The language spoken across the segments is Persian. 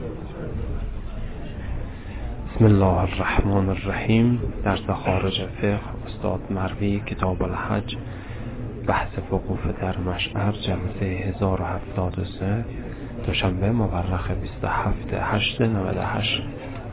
بسم الله الرحمن الرحیم. درس خارج فقه استاد مروی، کتاب الحج، بحث وقوف در مشعر، جلسه 1073، دوشنبه مورخ 27/8/98.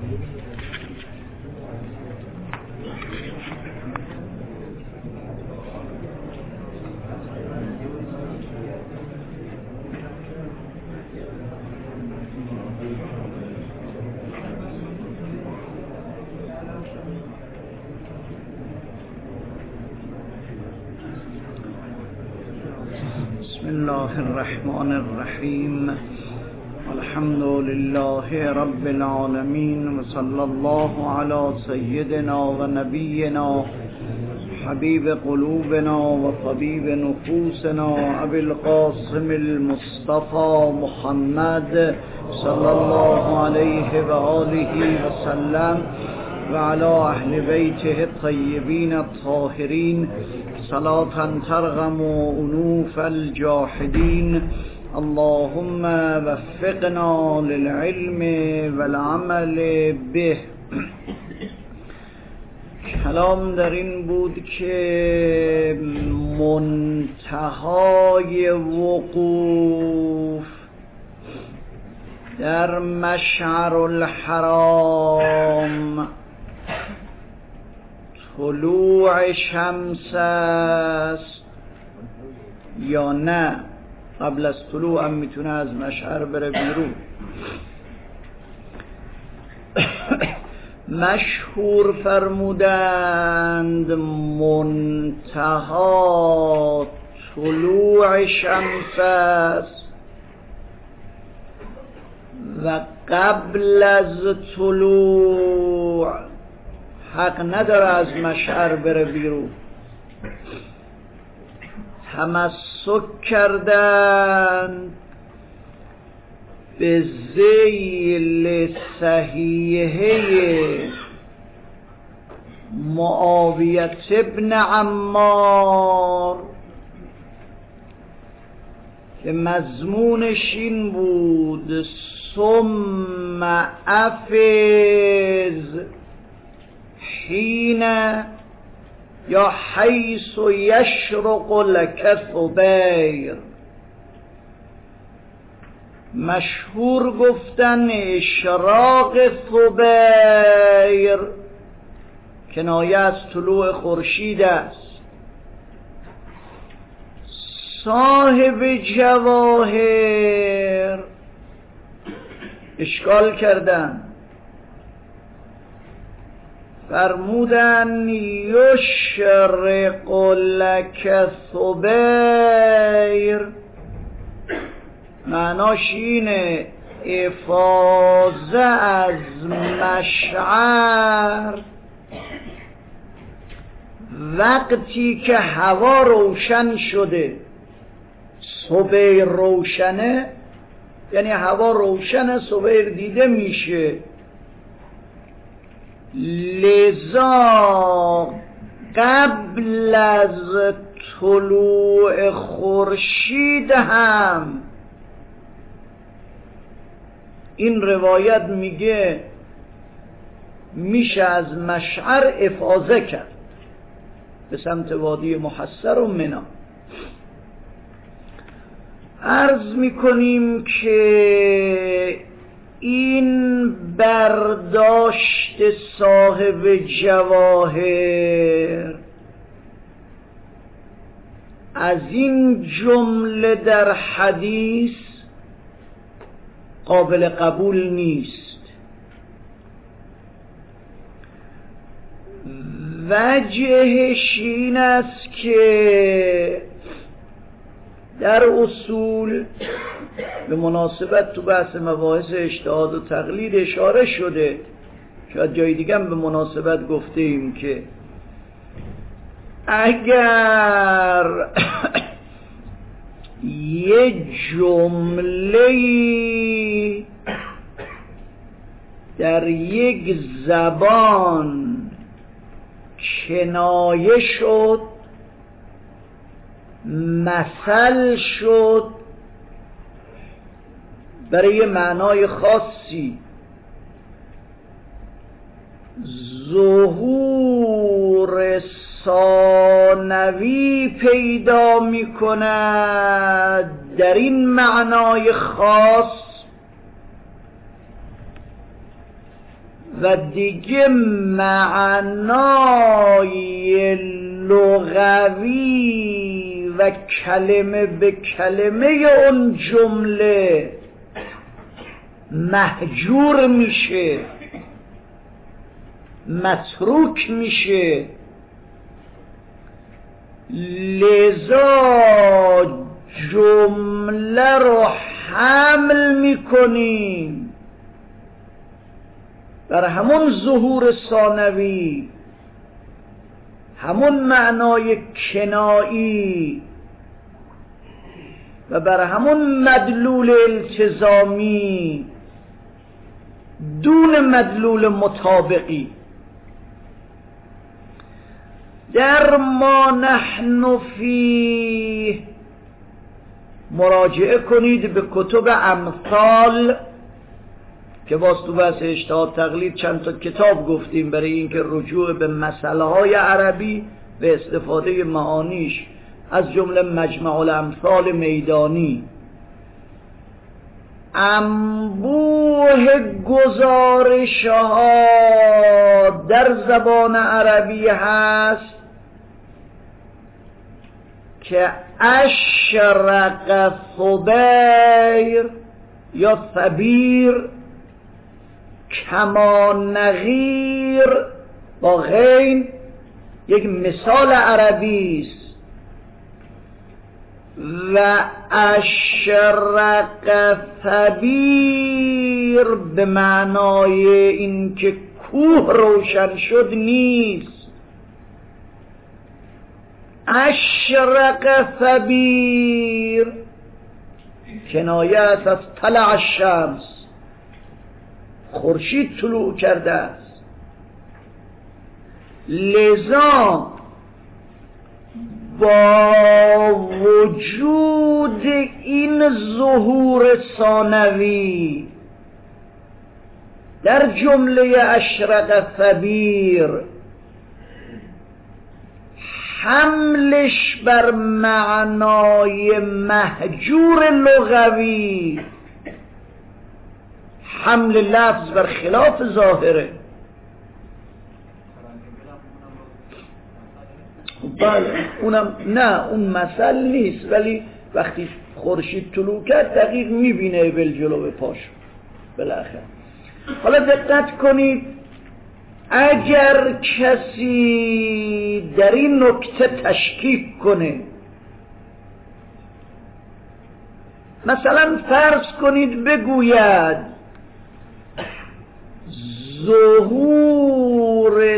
بسم الله الرحمن الرحیم. الحمد لله رب العالمین و صلی الله علی سیدنا و نبینا حبیب قلوبنا و طبیب نفوسنا ابی القاسم المصطفى محمد صلی الله علیه و آله و سلم و علی اهل بیته الطیبین الطاهرین صلاة ترغم انوف الجاحدین. اللهم وفقنا للعلم والعمل به. کلام در این بود که منتهای وقوف در مشعر الحرام طلوع شمس است یا نه؟ قبل از طلوع هم میتونه از مشعر بره بیرون. مشهور فرمودند منتها طلوع شمس است و قبل از طلوع حق نداره از مشعر بره بیرون. تمسک کردن به ذیل صحیحه معاویه ابن عمار که مضمونش این بود: ثم افز حین یا حیث یشرق لک ثبیر. مشهور گفتن اشراق ثبیر کنایه از طلوع خورشید است. صاحب جواهر اشکال کردن، فرمودن یشرق لک ثبیر، معناش اینه افاضه از مشعر وقتی که هوا روشن شده. ثبیر روشنه یعنی هوا روشنه، ثبیر دیده میشه. لذا قبل از طلوع خورشید هم این روایت میگه میشه از مشعر افاضه کرد به سمت وادی محصر و منا. عرض میکنیم که این برداشت صاحب جواهر از این جمله در حدیث قابل قبول نیست. وجهش این است که در اصول به مناسبت تو بحث مباحث اجتهاد و تقلید اشاره شده، شاید جای دیگه هم به مناسبت گفته ایم که اگر یه جمله در یک زبان کنایه شد، مثل شد، برای معنای خاصی ظهور ثانوی پیدا می کند در این معنای خاص و دیگه معنای لغوی و کلمه به کلمه اون جمله محجور میشه، متروک میشه. لذا جمله رو حمل میکنیم بر همون ظهور ثانوی، همون معنای کنایی و بر همون مدلول التزامی دون مدلول مطابقی. در ما نحن فیه مراجعه کنید به کتب امثال که باز تو بحث اجتهاد تقلید چند تا کتاب گفتیم برای اینکه رجوع به مسئله های عربی و استفاده معانیش، از جمله مجمع الامثال میدانی. انبوه گزارش ها در زبان عربی هست که اشرق ثبیر یا ثبیر کما نغیر با غین یک مثال عربی است و اشرق ثبیر به معنای این که کوه روشن شد نیست. اشرق ثبیر کنایه است از طلع الشمس، خورشید طلوع کرده است. لذا با وجود این ظهور ثانوی در جمله اشرق ثبیر، حملش بر معنای محجور لغوی، حمل لفظ بر خلاف ظاهره. بله اونم نه، اون مثل نیست، ولی وقتی خورشید طلوع کرد دقیق میبینه بالجلو پاشو بالاخره. حالا دقت کنید، اگر کسی در این نکته تشکیک کنه، مثلا فرض کنید بگوید ظهور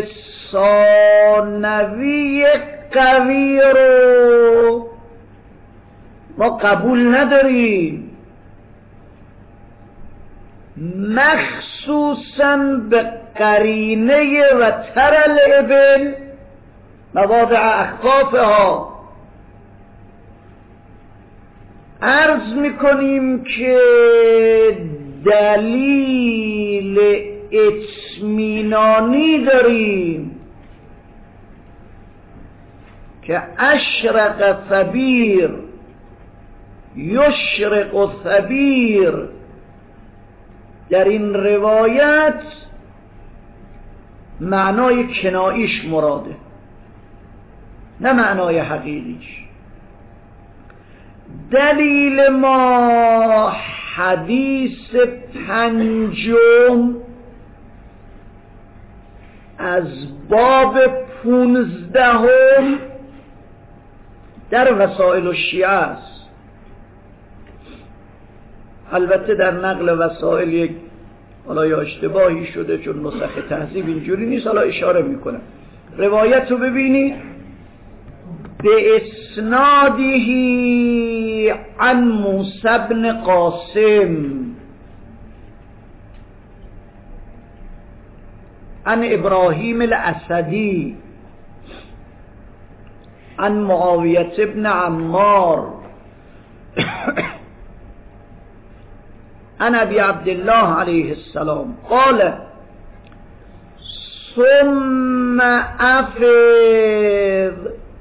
ثانوی قوی رو ما قبول نداریم، مخصوصاً به قرینه و تر الابل مواضع اخفافها. عرض میکنیم که دلیل اطمینانی داریم که اشرق ثبیر یشرق ثبیر در این روایت معنای کناییش مراده، نه معنای حقیقیش. دلیل ما حدیث پنجم از باب 15 در وسائل الشیعه است. البته در نقل وسائل یک حالا یا اشتباهی شده چون نسخ تهذیب اینجوری نیست، حالا اشاره میکنم. روایت رو ببینید، به اسنادهی عن موسی بن قاسم عن ابراهیم الاسدی عن معاویة بن عمار عن ابی عبدالله علیه السلام قال ثم افض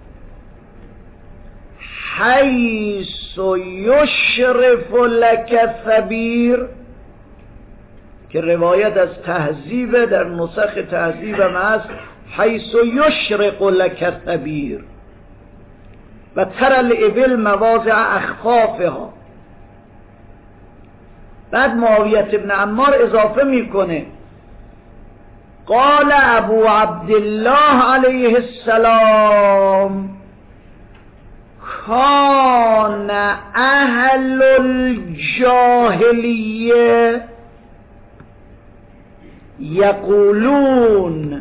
حیث یشرف لک ثبیر، که روایت از تهذیب در نسخ تهذیب هم هست حیث یشرق لک ثبیر و تر الابل مواضع اخفافها. بعد معاویه ابن عمار اضافه میکنه قال ابو عبدالله علیه السلام کان اهل الجاهلیه یقولون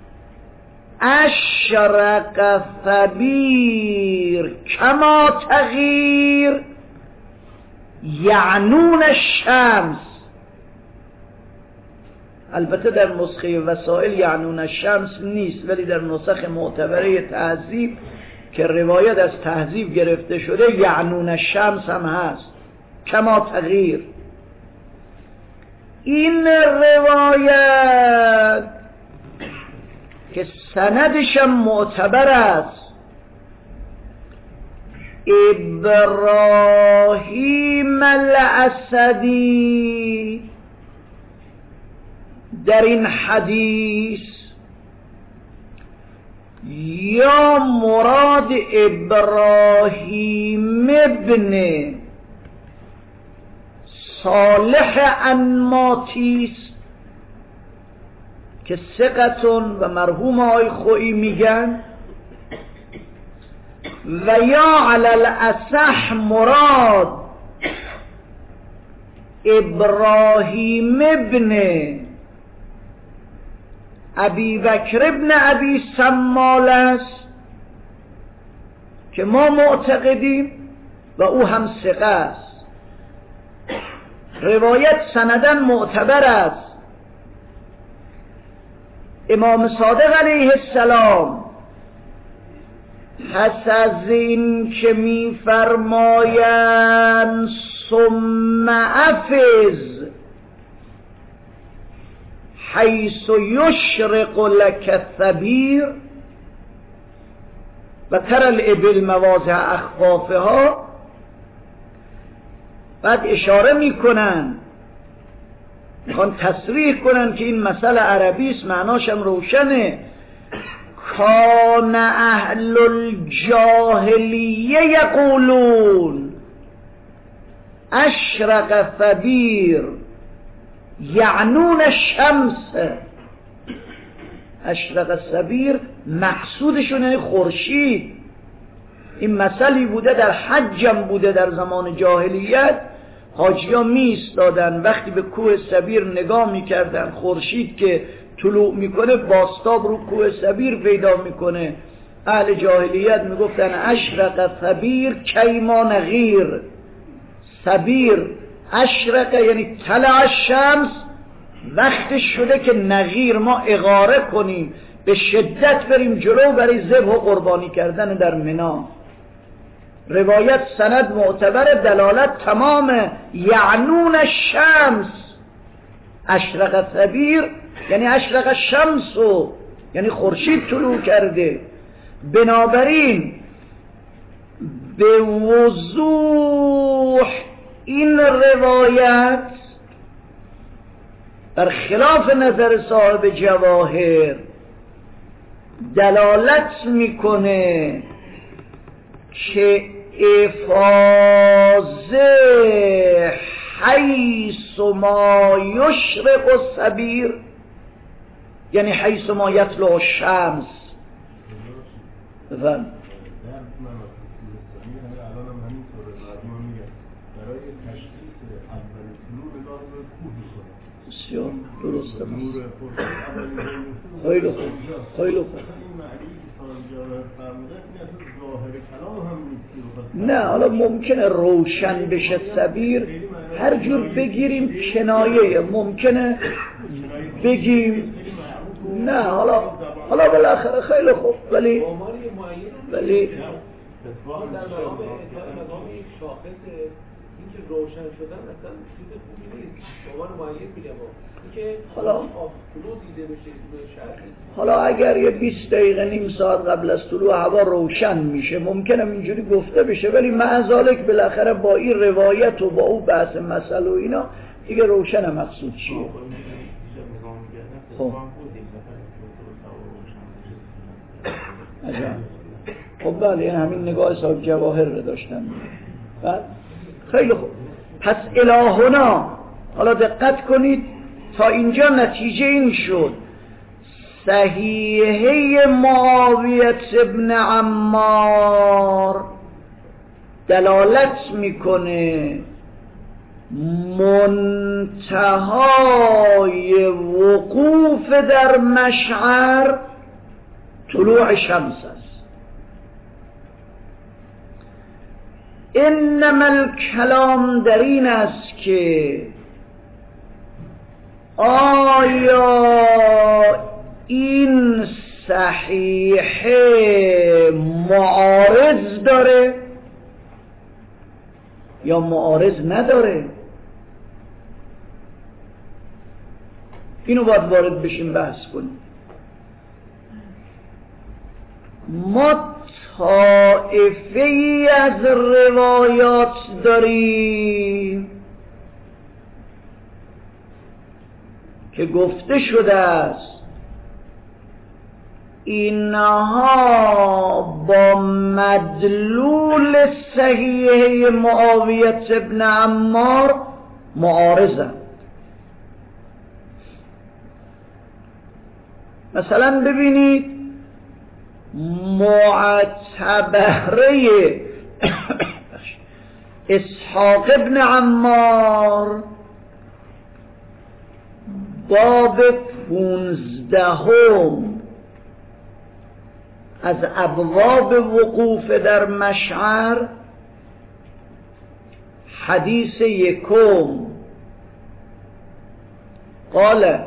اشرق ثبیر کما تغیر یعنون الشمس. البته در نسخه وسائل یعنون الشمس نیست، ولی در نسخ معتبره تهذیب که روایت از تهذیب گرفته شده یعنون الشمس هم هست کما تغیر. این روایت که سندش معتبر است ابراهیم الاسدی در این حدیث یا مراد ابراهیم ابن صالح انماطی که ثقتون و مرحوم آقای خویی میگن، و یا علی الاصح مراد ابراهیم ابن ابی بکر ابن ابی سمال است که ما معتقدیم و او هم ثقه است. روایت سندن معتبر است. امام صادق علیه السلام پس از این که می فرمایند ثم افض حیث یشرق لک ثبیر و تر الابل مواضع اخفافها، بعد اشاره میکنن میخوان تصریح کنن که این مسئله عربی است، معناش هم روشنه. کان اهل الجاهلیه یقولون اشرق ثبیر یعنون الشمس. اشرق ثبیر مقصودشون یعنی خورشید. این مسئله بوده در حجم بوده در زمان جاهلیت، حاجی‌ها می ایستادن وقتی به کوه ثبیر نگاه میکردن، خورشید که طلوع میکنه بازتاب رو کوه ثبیر پیدا میکنه. اهل جاهلیت میگفتن اشرق ثبیر کیما نغیر. ثبیر اشرق یعنی طلع الشمس، وقت شده که نغیر ما اغاره کنیم، به شدت بریم جلو برای ذبح و قربانی کردن در منا. روایت سند معتبر، دلالت تمام. یعنون الشمس اشرق ثبیر یعنی اشرق الشمس، یعنی خورشید طلوع کرده. بنابراین به وضوح این روایت بر خلاف نظر صاحب جواهر دلالت میکنه که افاضه حیث ما یشرق الثبیر یعنی حیث ما یطلع الشمس. بفرمایید. بسیار درسته. خیلی خوب، خیلی خوب. نه حالا ممکنه روشن بشه ثبیر، هر جور بگیریم کنایه، ممکنه بگیم نه حالا بالاخره خیلی خوب، ولی اینکه روشن شدن اصلا چیز خوبی نیست. شما رو معید میگم اینکه حالا طلوع دیده بشه طلوع شرقی. حالا اگر یه 20 دقیقه نیم ساعت قبل از طلوع هوا روشن میشه ممکنه اینجوری گفته بشه، ولی معذالک بالاخره با این روایت و با اون بحث مسئله و اینا دیگه روشن مقصود چیه؟ خب خب بله همین نگاه صاحب جواهر رو داشتن. بعد خیلی خوب، پس الهنا حالا دقت کنید تا اینجا نتیجه این شد صحیحه معاویه ابن عمار دلالت میکنه منتهای وقوف در مشعر طلوع شمس است. انما الکلام در این است که آیا این صحیحه معارض داره یا معارض نداره؟ اینو باید وارد بشیم بحث کنیم. ما طائفه ای از روایات داریم که گفته شده است اینها با مدلول صحیحه معاویه ابن عمار معارضند. مثلا ببینید معتبره اسحاق ابن عمار باب 15 از ابواب وقوف در مشعر حدیث 1 قال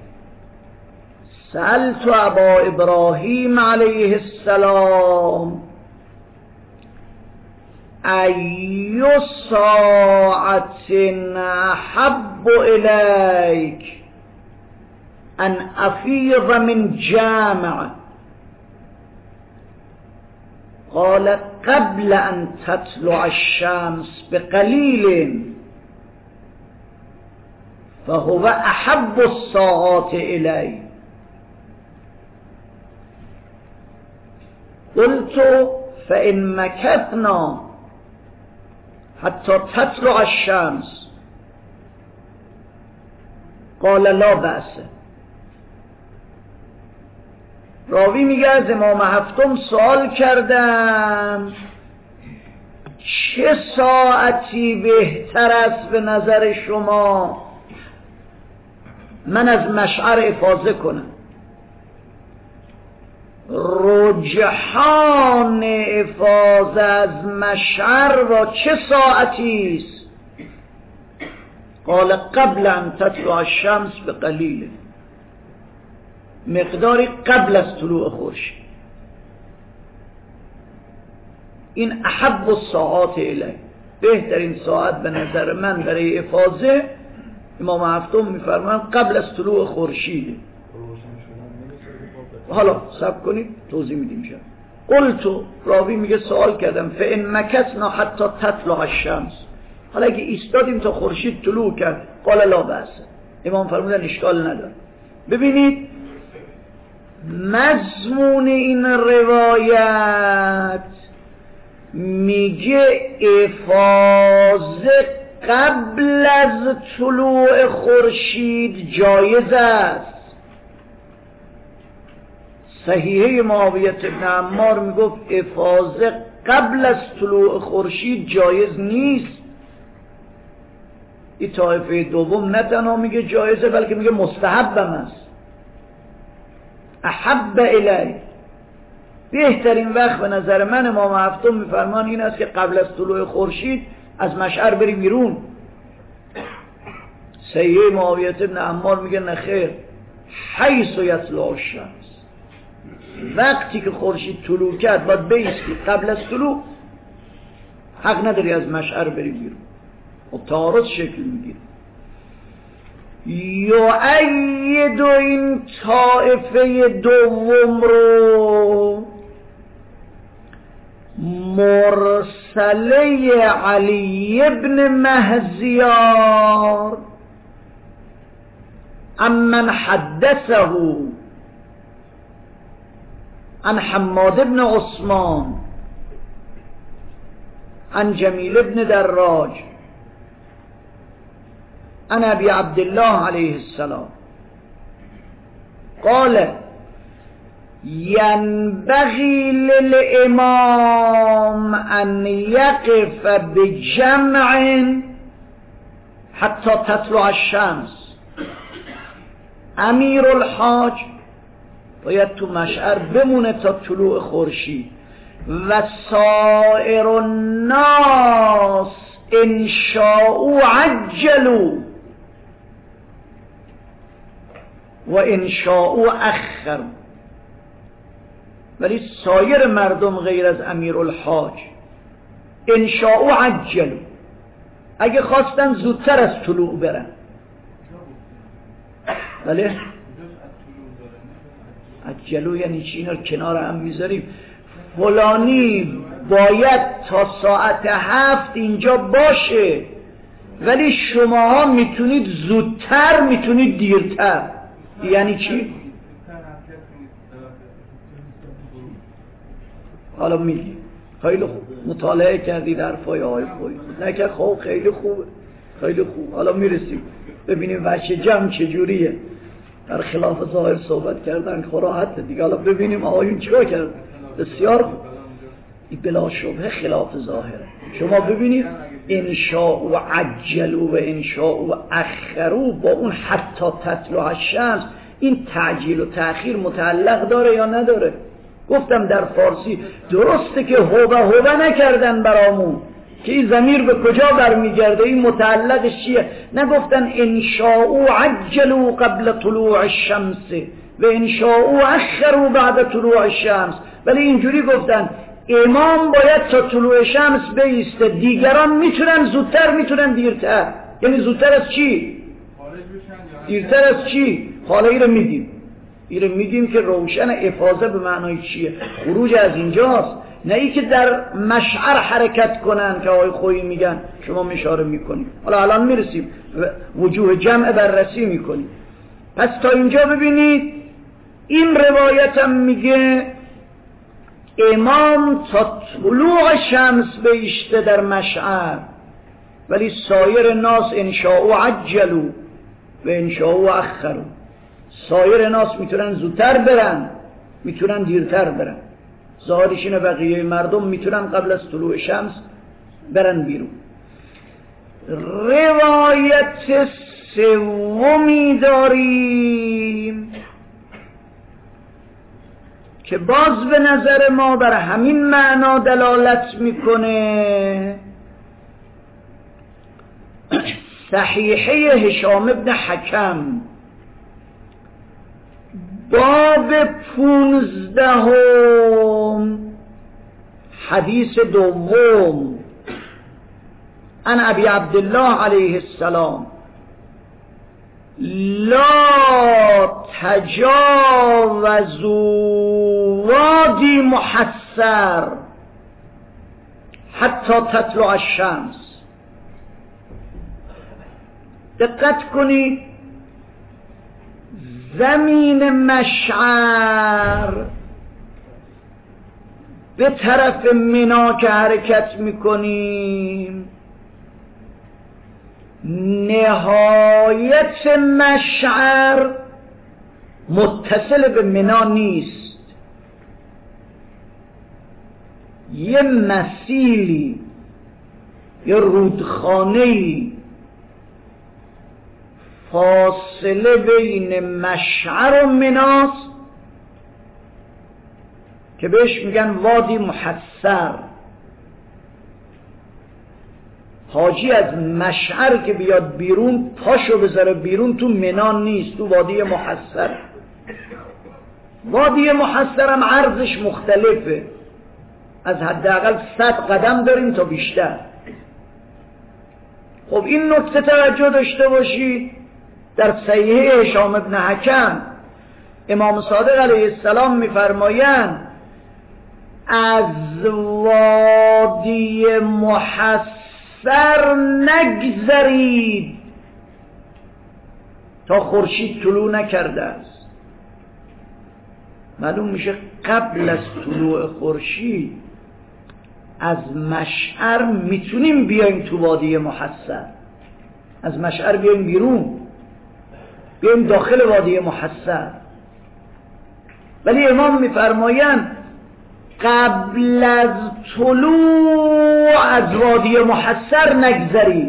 سألت ابا ابراهیم علیه السلام ای ساعت احب الیک ان افیض من جامع قال قبل ان تطلع الشمس بقلیل فهو احب الساعات الی. قلت فإن مكثنا حتى تطلع الشمس قال لا بأس. راوی میگه از امام هفتم سوال کردم چه ساعتی بهتر است به نظر شما من از مشعر افاضه کنم؟ رجحان افاضه از مشعر را چه ساعتی است؟ قال قبل ان تطلع الشمس بقلیل، مقداری قبل از طلوع خورشید. این احب الساعات الی، بهترین ساعت به نظر من برای افاضه امام هفتم میفرمایند قبل از طلوع خورشید. حالا صبر کنید توضیح میدیم شد. قلتو، راوی میگه سوال کردم فإن مکثنا حتی تطلع الشمس، حالا اگه ایستادیم تا خورشید طلوع کرد قال لا بأس، امام فرمودن اشکال نداره. ببینید مضمون این روایت میگه افاضه قبل از طلوع خورشید جایز است. صحیحه معاویه ابن عمار میگفت افاضه قبل از طلوع خورشید جایز نیست. این طایفه دوم نه تنها میگه جایزه بلکه میگه مستحبم است. احب الی، بهترین وقت به نظر من امام هفتم میفرمان این است که قبل از طلوع خورشید از مشعر بریم بیرون. صحیحه معاویه ابن عمار میگه نه خیر، حیث یطلع الشمس، وقتی که خورشید طلوع کرد باید بیستی، قبل از طلوع حق نداری از مشعر بری بیرون. و تعارض شکل میگیره. یؤید این طائفه دوم رو مرسله علی ابن مهزیار امن حدثه عن حماد بن عثمان عن جمیل بن دراج عن ابي عبد الله عليه السلام قال ينبغي للإمام أن يقف بجمع حتى تطلع الشمس. امیر الحاج باید تو مشعر بمونه تا طلوع خورشید و سائر الناس ان شاءوا عجلوا و ان شاءوا اخروا. ولی سایر مردم غیر از امیر الحاج ان شاءوا عجلوا، اگه خواستن زودتر از طلوع برن. بله عجلو یعنی چی؟ اینا رو کنار هم میذاریم. فلانی باید تا ساعت 7 اینجا باشه، ولی شماها میتونید زودتر میتونید دیرتر. یعنی چی؟ حالا میگی خیلی خوب مطالعه کردی در فای آقای خوی نکرد، خب خیلی خوبه، خیلی خوب. حالا میرسیم ببینیم وجه جمع چجوریه. در خلاف ظاهر صحبت کردن خراحت دیگه. حالا ببینیم آقایون چیکار کردن. بسیار خوب، این بلا شبهه خلاف ظاهره. شما ببینید انشاء و عجلوا و انشاء و اخروا با اون حتی تطلع الشمس، این تعجیل و تأخیر متعلق داره یا نداره؟ گفتم در فارسی درسته که هوبه نکردن برامون که این ضمیر به کجا برمیگرده، این متعلقش چیه. نگفتن انشاء عجلوا قبل طلوع الشمس و انشاء اخروا بعد طلوع الشمس، ولی اینجوری گفتن امام باید تا طلوع شمس بایسته، دیگران میتونن زودتر میتونن دیرتر. یعنی زودتر از چی؟ دیرتر از چی؟ حالا این رو میگیم که روشن. افاضه به معنای چیه؟ خروج از اینجاست، نه ای که در مشعر حرکت کنن که آقای خویی میگن شما مشاره میکنید. حالا الان میرسیم وجوه جمع بررسی میکنیم. پس تا اینجا ببینید این روایتم میگه امام تا طلوع شمس بایسته در مشعر، ولی سایر ناس انشاء عجلوا و انشاء اخروا. سایر ناس میتونن زودتر برن میتونن دیرتر برن. ظاهرش اینه بقیه مردم میتونن قبل از طلوع شمس برن بیرون. روایت سومی داریم که باز به نظر ما بر همین معنا دلالت میکنه. صحیحه هشام ابن حکم باب 15 حدیث دوم عن ابی عبدالله علیه السلام لا تجاوزوا وادی محصر حتی تطلع الشمس. دقت کنید، زمین مشعر به طرف منا که حرکت میکنیم نهایت مشعر متصل به منا نیست. یه مسیری یه رودخانه‌ای فاصله بین مشعر و مناست که بهش میگن وادی محصر. حاجی از مشعر که بیاد بیرون پاشو بذاره بیرون تو منا نیست، تو وادی محصر. وادی محصر هم عرضش مختلفه، از حداقل 100 قدم داریم تا بیشتر. خب این نکته توجه داشته باشید، در صحیح هشام ابن حکم امام صادق علیه السلام میفرمایند از وادی محصر نگذرید تا خورشید طلوع نکرده است. معلوم میشه قبل از طلوع خورشید از مشعر میتونیم بیایم تو وادی محصر، از مشعر بیایم بیرون، بیایم داخل وادی محصر. ولی امام میفرمایند قبل از طلوع از وادی محصر نگذرید.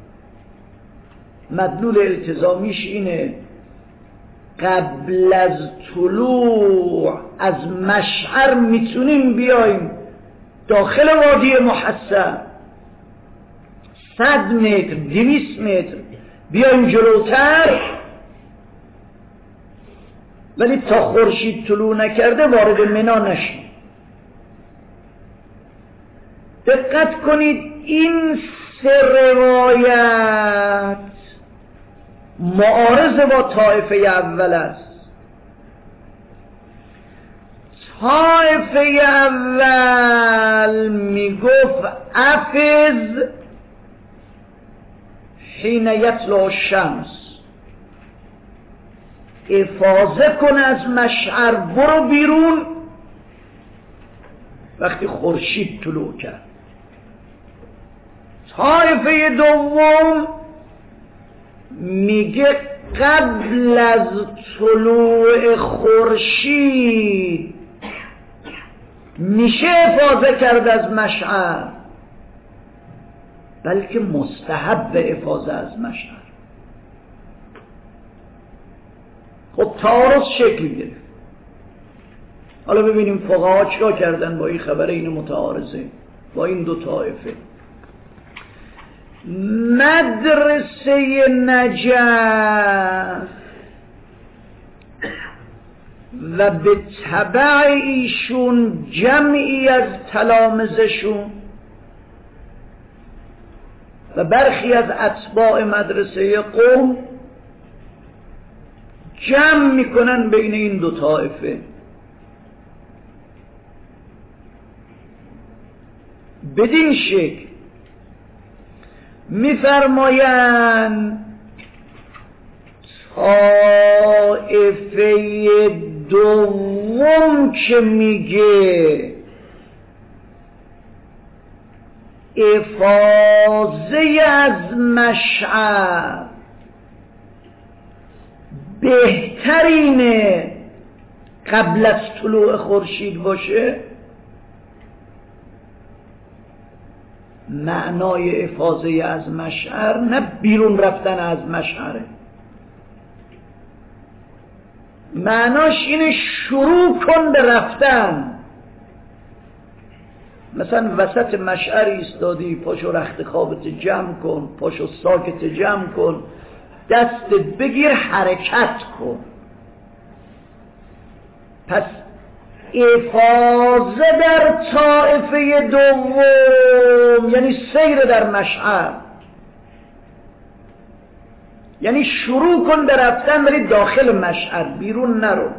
مدلول التزامیش اینه قبل از طلوع از مشعر میتونیم بیایم داخل وادی محصر، 100 متر 200 متر بیایم جلوتر، ولی تا خورشید طلوع نکرده وارد منا نشیم. دقت کنید این 3 روایت معارض با طایفه اول است. طایفه اول میگفت افز حین یطلع الشمس، افاظه کن از مشعر، برو بیرون وقتی خورشید طلوع کرد. طایفه دوم میگه قبل از طلوع خورشید میشه افاظه کرد از مشعر، بلکه مستحب افاظه از مشعر. خب تعارض شکل گرفت. حالا ببینیم فقها چیکار کردن با این خبر این متعارضه، با این دو طایفه. مدرسه نجف و به تبع ایشون جمعی از تلامذه‌شون و برخی از اتباع مدرسه قوم جمع میکنن بین این دو طایفه. بدین شکل میفرمایند طایفه دوم که میگه افاظه از مشعر بهترینه قبل از طلوع خورشید باشه، معنای افاظه از مشعر نه بیرون رفتن از مشعره، معناش اینه شروع کن به رفتن. مثلا وسط مشعر ایستادی، پاشو رخت خوابت جمع کن، پاشو ساکت جمع کن، دستت بگیر حرکت کن. پس افاظه در طائفه دوم یعنی سیر در مشعر، یعنی شروع کن به رفتن ولی داخل مشعر، بیرون نرو.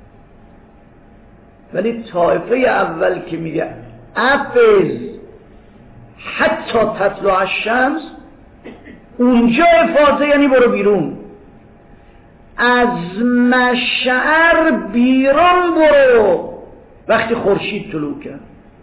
ولی طائفه اول که میگه افز حتی تطلع الشمس، اونجا افاظه یعنی برو بیرون، از مشعر بیرون برو وقتی خورشید طلوع کرد.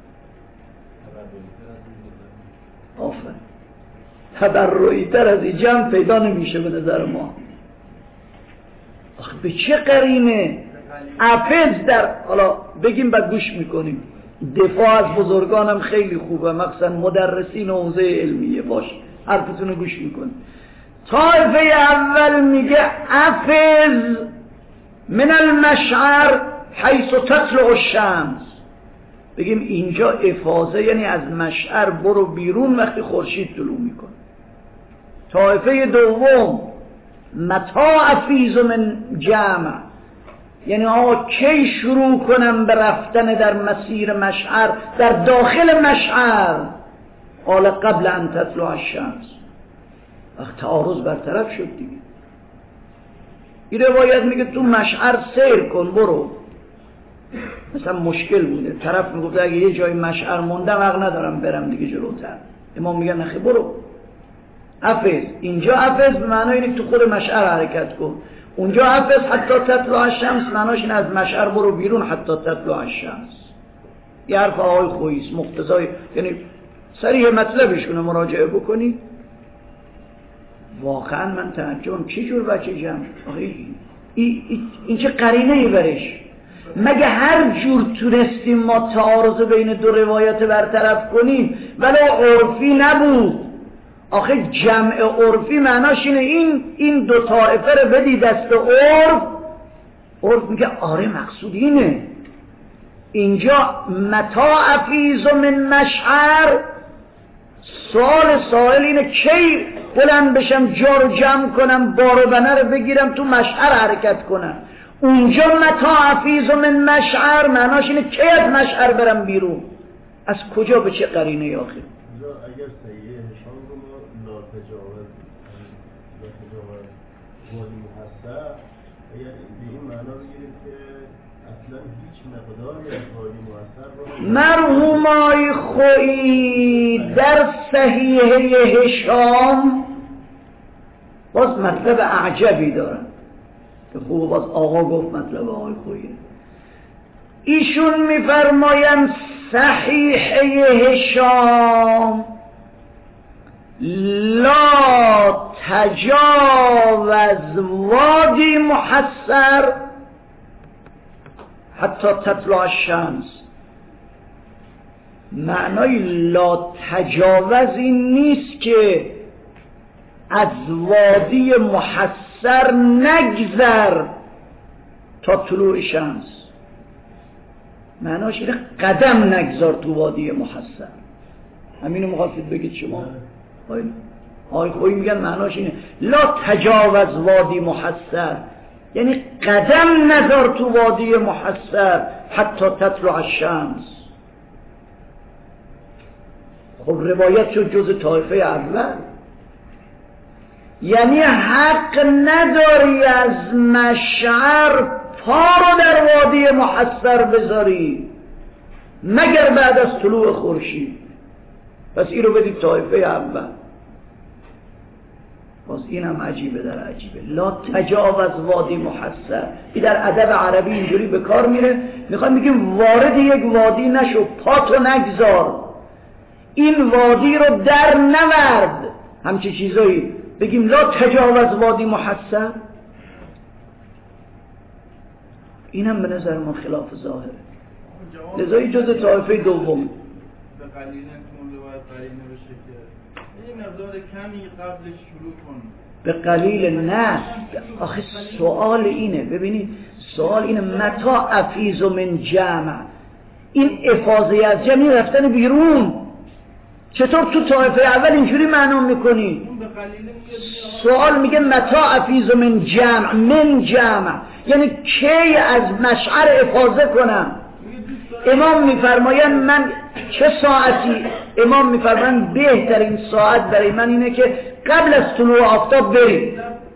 آفرین، تبرعی تر از این جمع پیدا نمیشه به نظر ما. آخه به چه قرینه افز در، حالا بگیم بعد گوش میکنیم، دفاع از بزرگانم خیلی خوبه، مخصوصا مدرسین حوزه علمیه، باش حرفتون رو گوش میکنیم. طایفه اول میگه افز من المشعر حیث تطلع الشمس، بگیم اینجا افاظه یعنی از مشعر برو بیرون وقتی خورشید طلوع میکنه. طایفه دوم متا افیز من جمع، یعنی کی شروع کنم به رفتن در مسیر مشعر، در داخل مشعر، قال قبل ان تطلع الشمس، تعارض برطرف شد دیگه. این روایت میگه تو مشعر سیر کن برو، مثلا مشکل بوده، طرف میگفت اگه یه جای مشعر موندم حق ندارم برم دیگه جلوتر، امام میگه نخی برو حفظ. اینجا حفظ به معنای اینه تو خود مشعر حرکت کن، اونجا حفظ حتی تطلع الشمس معناش این از مشعر برو بیرون حتی تطلع الشمس. یه حرف آقای خوییست مقتضای، یعنی صریح مطلبش کنه مراجعه بکنی. واقعا من تعجبم چه جور بچه جمع این چه قرینه ای برش. مگه هر جور تونستیم ما تعارض بین دو روایت برطرف کنیم ولی عرفی نبود. آخه جمع عرفی معناش اینه این دو طائفه رو بدی دست عرف میگه آره مقصود اینه. اینجا متا افیز من مشعر، سوال اینه کی بلند بشم جا رو جمع کنم بار و بنه رو بگیرم تو مشعر حرکت کنم. اونجا متا افیز من مشعر معناش اینه کی از مشعر برم بیرون، از کجا به چه قرینه آخر. اگر صحیح هشام رو ما لا تجاوز وادی محصر، اگر به این معنا بگیریم که اصلا هیچ مقداری از وادی محصر رو مرحومای خویی در صحیح هشام باز مطلب اعجبی دارن که خوب باز آقا گفت مطلب آقای خویی. ایشون میفرمایند صحیح هشام لا تجاوز وادی محصر حتی تطلع الشمس. معنای لا تجاوز این نیست که از وادی محصر نگذر تا طلوع شمس، معناش اینه قدم نگذار تو وادی محصر. همینو مخواستید بگید شما؟ آقای خویی میگن معناش اینه لا تجاوز وادی محصر، یعنی قدم نذار تو وادی محصر حتی تطلع الشمس. خب روایت شد جز طایفه اول، یعنی حق نداری از مشعر پا رو در وادی محصر بذاری مگر بعد از طلوع خورشید. پس این رو بدید طایفه اول. باز این هم عجیبه در عجیبه. لا تجاوز وادی محصر، این در ادب عربی اینجوری به کار میره، میخواد بگیم وارد یک وادی نشو، پاتو نگذار، این وادی رو در نورد، همچه چیزایی بگیم لا تجاوز وادی محصر. این هم به نظر ما خلاف ظاهره، لذایی جز طایفه دوم. به قلیل نتون روایت قرینه بشه که این مقدار کمی قبلش شروع کن. به قلیل نه، آخه سوال اینه، ببینید سوال اینه متا افیز من جمع، این افاضه از جمع رفتن بیرون، چطور تو طایفه اول اینجوری معنا میکنی؟ سوال میگه متا افیز من جمع، من جمع یعنی کی از مشعر افاضه کنم. امام میفرمایند من چه ساعتی؟ امام میفرمایند بهترین ساعت برای من اینه که قبل از طلوع آفتاب بریم.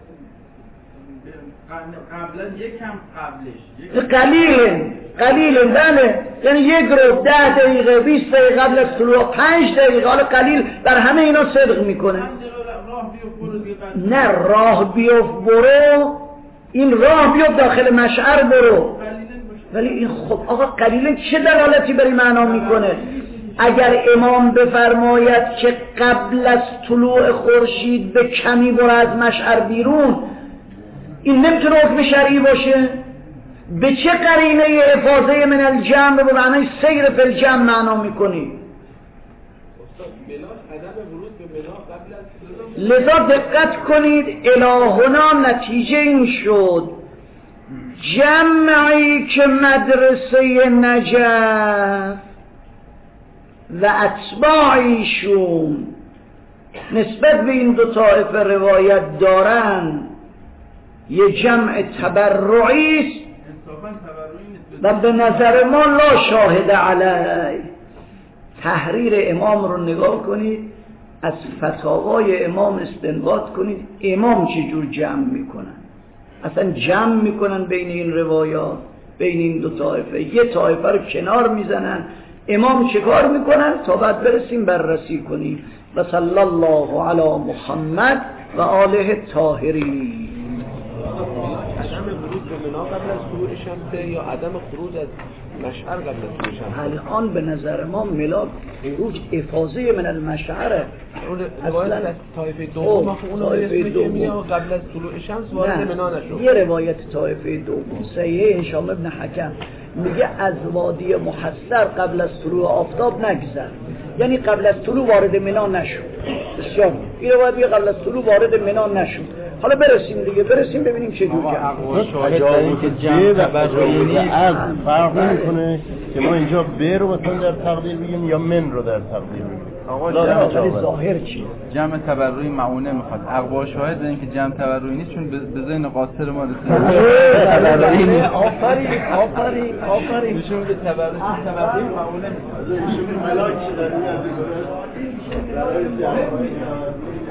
قبلا یکم قبلش قلیل بله، یعنی یک رو 10 دقیقه 20 دقیقه قبل از طلوع، 5 دقیقه. حالا قلیل بر همه اینا صدق میکنه. نه راه بیفت برو، این راه بیفت داخل مشعر برو. ولی این خب آقا قلیل چه دلالتی بر معنا میکنه؟ اگر امام بفرماید که قبل از طلوع خورشید به کمی برو از مشعر بیرون، این نمیتونه حکم شرعی باشه؟ به چه قرینه افاضه من الجمع به معنای سیر فی الجمع معنا میکنی؟ لذا دقت کنید، الهنا نتیجه این شد جمعی که مدرسه نجف و اتباعیشون نسبت به این دو طایفه روایت دارن یه جمع تبرعی است و به نظر ما لا شاهد علیه. تحریر امام رو نگاه کنید، از فتاوای امام استنباط کنید امام چجور جمع میکنن، اصلا جمع میکنن بین این روایات، بین این دو طایفه، یه طایفه رو کنار میزنن، امام چه کار میکنن تا بعد برسیم بررسی کنیم. و صلی الله علی محمد و آله الطاهرین. عدم ورود به منا قبل از طلوع شمس یا عدم خروج از مشعر قبل از طلوع شمس؟ الان به نظر ما ملاک خروج افاضه من المشعره. اون روایت از طایفه دوم اون اسمی که میاد قبل از طلوع شمس وارد منا نشد. یه روایت طایفه دوم صحیح هشام ابن حکم میگه از وادی محصر قبل از طلوع آفتاب نگذر، یعنی قبل از طلوع وارد منا نشد. بسیار این روایت میگه قبل از طلوع وارد منا نشد. حالا برسیم دیگه، برسیم ببینیم چه جور اجازه که جمع تبرعی از فرق نمیکنه که ما اینجا ب رو مثلا در تقدیر بگیم یا من رو در تقدیر بگیم. آقا ظاهر چیه؟ جمع تبرعی معونه میخواد. اقوا شاهد دارن که جمع تبرعی نیست چون به ذهن قاصر ما رسید. آفرین میشه به تبرعی معونه میخواد.